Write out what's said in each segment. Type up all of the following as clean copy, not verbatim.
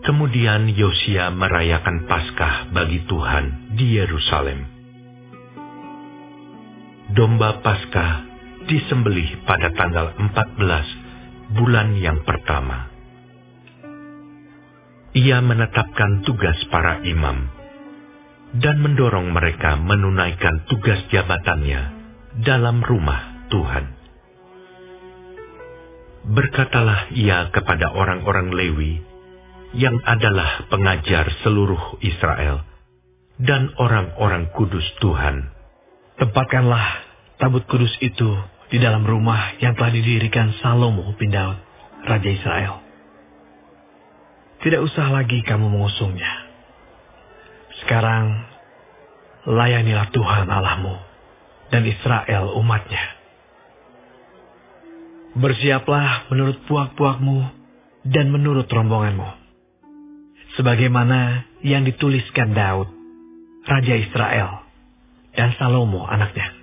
Kemudian Yosia merayakan Paskah bagi Tuhan di Yerusalem. Domba Paskah disembelih pada tanggal 14 bulan yang pertama. Ia menetapkan tugas para imam dan mendorong mereka menunaikan tugas jabatannya dalam rumah Tuhan. Berkatalah ia kepada orang-orang Lewi yang adalah pengajar seluruh Israel dan orang-orang kudus Tuhan. Tempatkanlah tabut kudus itu di dalam rumah yang telah didirikan Salomo bin Daud, Raja Israel. Tidak usah lagi kamu mengusungnya. Sekarang, layanilah Tuhan Allahmu dan Israel umatnya. Bersiaplah menurut puak-puakmu dan menurut rombonganmu, sebagaimana yang dituliskan Daud, Raja Israel, dan Salomo anaknya.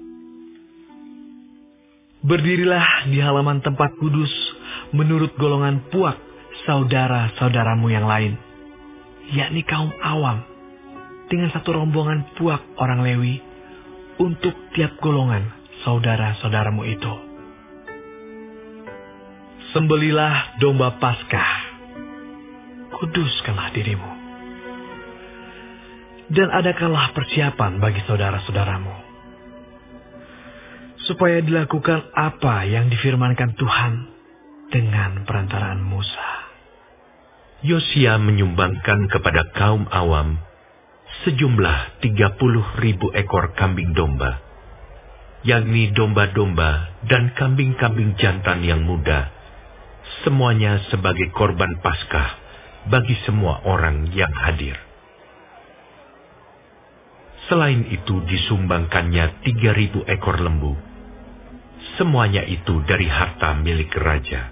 Berdirilah di halaman tempat kudus menurut golongan puak saudara-saudaramu yang lain, yakni kaum awam, dengan satu rombongan puak orang Lewi untuk tiap golongan saudara-saudaramu itu. Sembelilah domba Paskah, kuduskanlah dirimu, dan adakanlah persiapan bagi saudara-saudaramu, supaya dilakukan apa yang difirmankan Tuhan dengan perantaraan Musa. Yosia menyumbangkan kepada kaum awam sejumlah 30.000 ekor kambing domba, yakni domba-domba dan kambing-kambing jantan yang muda, semuanya sebagai korban Paskah bagi semua orang yang hadir. Selain itu disumbangkannya 3.000 ekor lembu. Semuanya itu dari harta milik raja.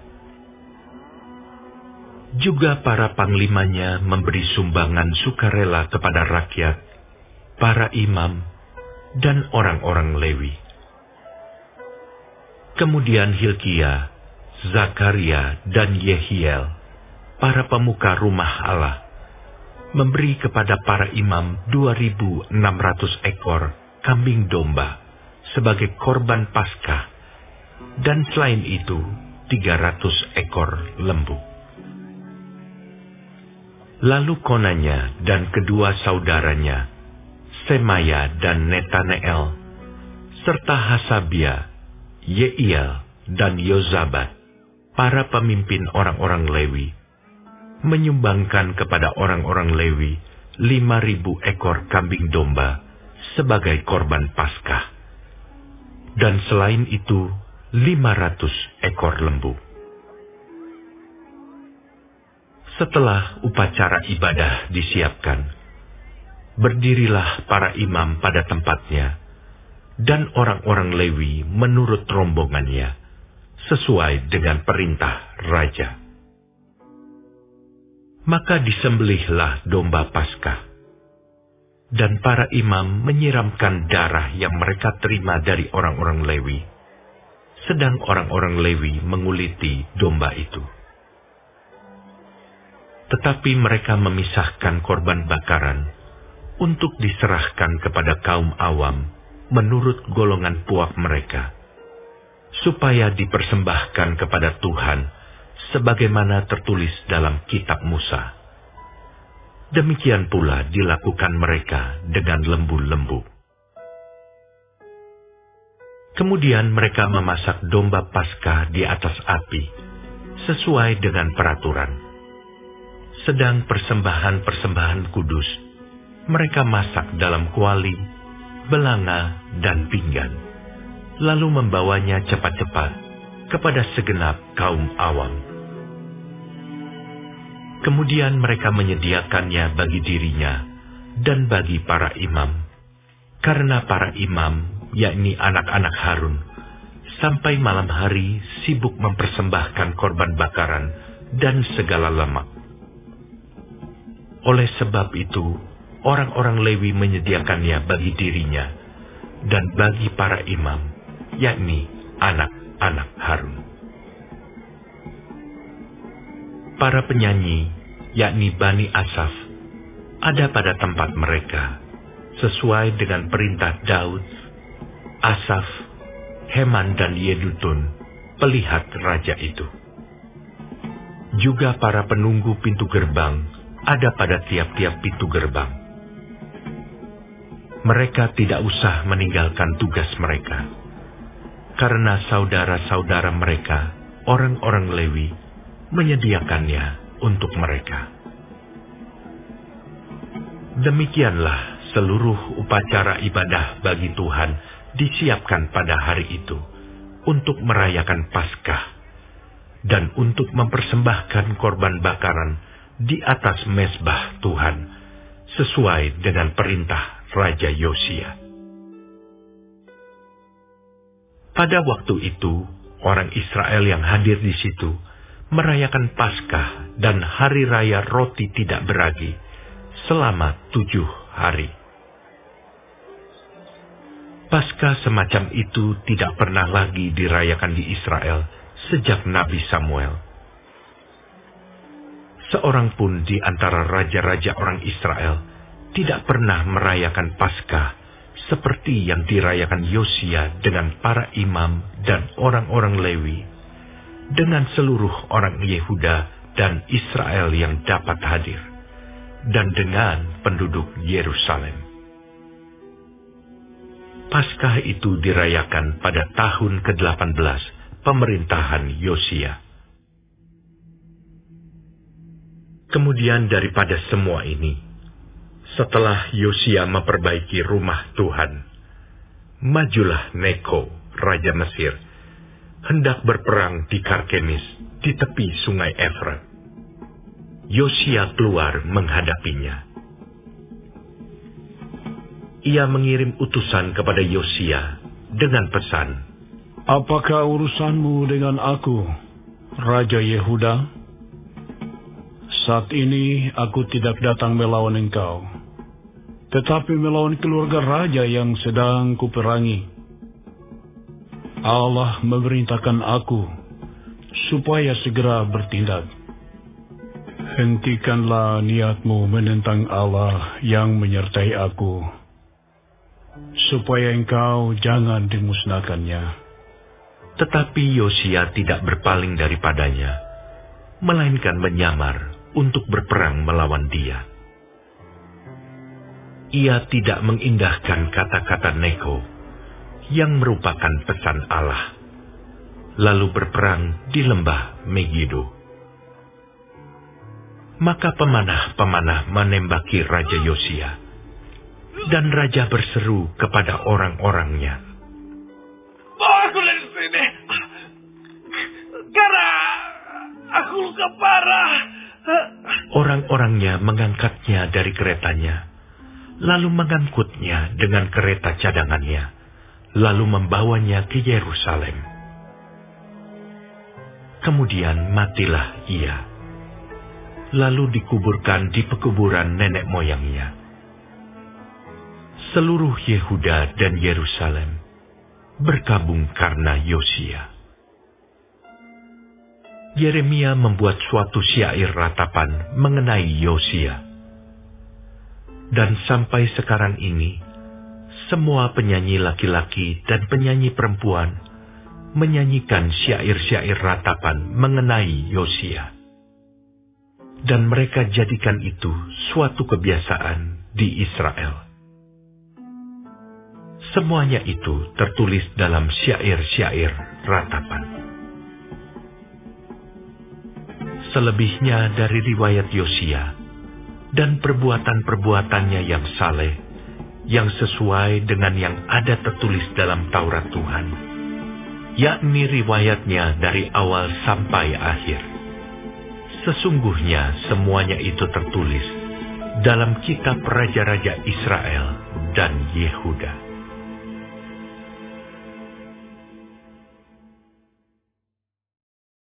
Juga para panglimanya memberi sumbangan sukarela kepada rakyat, para imam, dan orang-orang Lewi. Kemudian Hilkia, Zakaria, dan Yehiel, para pemuka rumah Allah, memberi kepada para imam 2.600 ekor kambing domba sebagai korban Paskah, dan selain itu 300 ekor lembu. Lalu Konanya dan kedua saudaranya, Semaya dan Netaneel, serta Hasabia, Yeiel, dan Yozabat, para pemimpin orang-orang Lewi, menyumbangkan kepada orang-orang Lewi 5.000 ekor kambing domba sebagai korban Paskah, dan selain itu 500 ekor lembu. Setelah upacara ibadah disiapkan, berdirilah para imam pada tempatnya, dan orang-orang Lewi menurut rombongannya, sesuai dengan perintah raja. Maka disembelihlah domba Paskah, dan para imam menyiramkan darah yang mereka terima dari orang-orang Lewi, sedang orang-orang Lewi menguliti domba itu. Tetapi mereka memisahkan korban bakaran untuk diserahkan kepada kaum awam menurut golongan puak mereka, supaya dipersembahkan kepada Tuhan sebagaimana tertulis dalam kitab Musa. Demikian pula dilakukan mereka dengan lembu-lembu. Kemudian mereka memasak domba Paskah di atas api, sesuai dengan peraturan. Sedang persembahan-persembahan kudus, mereka masak dalam kuali, belanga, dan pinggan, lalu membawanya cepat-cepat kepada segenap kaum awam. Kemudian mereka menyediakannya bagi dirinya dan bagi para imam, karena para imam, yakni anak-anak Harun, sampai malam hari sibuk mempersembahkan korban bakaran dan segala lemak. Oleh sebab itu, orang-orang Lewi menyediakannya bagi dirinya dan bagi para imam, yakni anak-anak Harun. Para penyanyi, yakni Bani Asaf, ada pada tempat mereka, sesuai dengan perintah Daud, Asaf, Heman dan Yedutun, pelihat raja itu. Juga para penunggu pintu gerbang ada pada tiap-tiap pintu gerbang. Mereka tidak usah meninggalkan tugas mereka, karena saudara-saudara mereka, orang-orang Lewi, menyediakannya untuk mereka. Demikianlah seluruh upacara ibadah bagi Tuhan disiapkan pada hari itu untuk merayakan Paskah dan untuk mempersembahkan korban bakaran di atas mezbah Tuhan sesuai dengan perintah Raja Yosia. Pada waktu itu, orang Israel yang hadir di situ merayakan Paskah dan hari raya roti tidak beragi selama 7 hari. Paskah semacam itu tidak pernah lagi dirayakan di Israel sejak Nabi Samuel. Seorang pun di antara raja-raja orang Israel tidak pernah merayakan Paskah seperti yang dirayakan Yosia dengan para imam dan orang-orang Lewi, dengan seluruh orang Yehuda dan Israel yang dapat hadir, dan dengan penduduk Yerusalem. Paskah itu dirayakan pada tahun ke-18 pemerintahan Yosia. Kemudian daripada semua ini, setelah Yosia memperbaiki rumah Tuhan, majulah Neko, Raja Mesir, hendak berperang di Karkemis, di tepi sungai Efrat. Yosia keluar menghadapinya. Ia mengirim utusan kepada Yosia dengan pesan, "Apakah urusanmu dengan aku, Raja Yehuda? Saat ini aku tidak datang melawan engkau, tetapi melawan keluarga raja yang sedang kuperangi. Allah memerintahkan aku supaya segera bertindak. Hentikanlah niatmu menentang Allah yang menyertai aku, supaya engkau jangan dimusnahkannya." Tetapi Yosia tidak berpaling daripadanya, melainkan menyamar untuk berperang melawan dia. Ia tidak mengindahkan kata-kata Neko, yang merupakan pesan Allah, lalu berperang di lembah Megido. Maka pemanah-pemanah menembaki Raja Yosia, dan Raja berseru kepada orang-orangnya, "Bawa aku dari sini, karena aku luka parah." Orang-orangnya mengangkatnya dari keretanya, lalu mengangkutnya dengan kereta cadangannya, lalu membawanya ke Yerusalem. Kemudian matilah ia, lalu dikuburkan di pekuburan nenek moyangnya. Seluruh Yehuda dan Yerusalem berkabung karena Yosia. Yeremia membuat suatu syair ratapan mengenai Yosia. Dan sampai sekarang ini, semua penyanyi laki-laki dan penyanyi perempuan menyanyikan syair-syair ratapan mengenai Yosia. Dan mereka jadikan itu suatu kebiasaan di Israel. Semuanya itu tertulis dalam syair-syair ratapan. Selebihnya dari riwayat Yosia dan perbuatan-perbuatannya yang saleh, yang sesuai dengan yang ada tertulis dalam Taurat Tuhan, yakni riwayatnya dari awal sampai akhir. Sesungguhnya semuanya itu tertulis dalam kitab Raja-Raja Israel dan Yehuda.